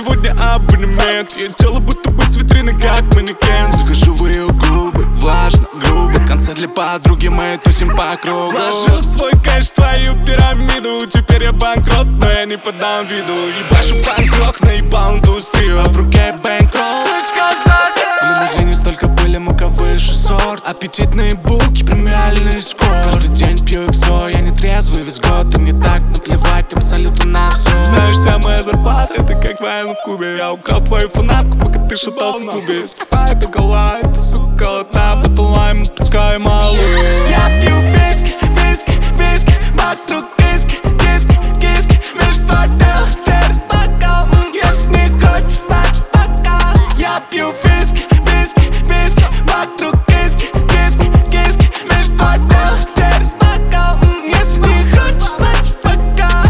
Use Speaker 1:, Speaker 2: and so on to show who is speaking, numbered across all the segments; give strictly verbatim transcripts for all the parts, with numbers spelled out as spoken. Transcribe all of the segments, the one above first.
Speaker 1: сегодня абонемент. Ее тело будто бы с витрины, как манекен. Захожу в ее губы, влажно, грубо. Конца для подруги моей тусим по кругу. Вложил свой кэш в твою пирамиду. Теперь я банкрот, но я не подам виду. Ебашу панк-рок, наебал индустрию, а в руке бэнкролл. В лимузине столько пыли, мука выше сорт. Аппетитные булки, премиальный скор. Каждый день пью эксо, я не трезвый весь год. И мне так наплевать абсолютно на все. Знаешь, вся моя зарплата — это как война в клубе. Я украл твою фанатку, пока ты шатался в клубе. Скупай до гола, это сука одна. Батлайм, отпускай малую.
Speaker 2: Я пью виски, виски, виски. Вокруг киски, киски, киски. Между тел через бокал. Если не хочешь, значит пока. Я пью виски, виски, виски. Вокруг киски, киски, киски. Между тел через бокал. Если не хочешь, значит пока.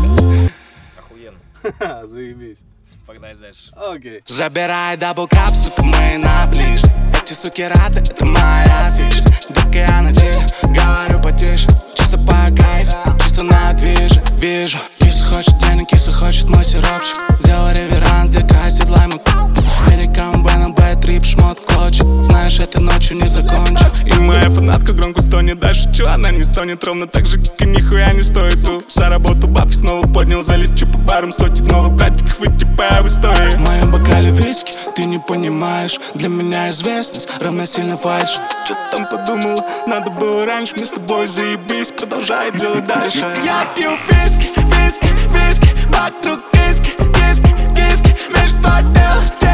Speaker 3: Охуенно. Заебись.
Speaker 4: Погнали дальше.
Speaker 3: Окей.
Speaker 1: Забирай даблкап, сука, мы на ближе. Эти суки рады, это моя фишка. Только я на чиле, говорю потише. Чисто по кайфу, чисто на движе. Вижу, киса хочет денег, киса хочет мой сиропчик. Сделай реверанс, дека оседлай мой Американ, Бэном, Бэт, Рип, шмот, клочек. Знаешь, этой ночью не закончу. И моя фанатка громко стонет, дальше чё? Она не стонет ровно так же, как и нихуя не стоит. Ту за работу бабки снова поднял, залечу по барам сотен новых братиков и типа в истории. В моем бокале виски, ты не понимаешь. Для меня известность равносильно фальши. Чё ты там подумал? Надо было раньше, мы с тобой заебись. Продолжай делать дальше.
Speaker 2: Я пью виски, виски, виски. Вокруг киски, киски, киски. Между тел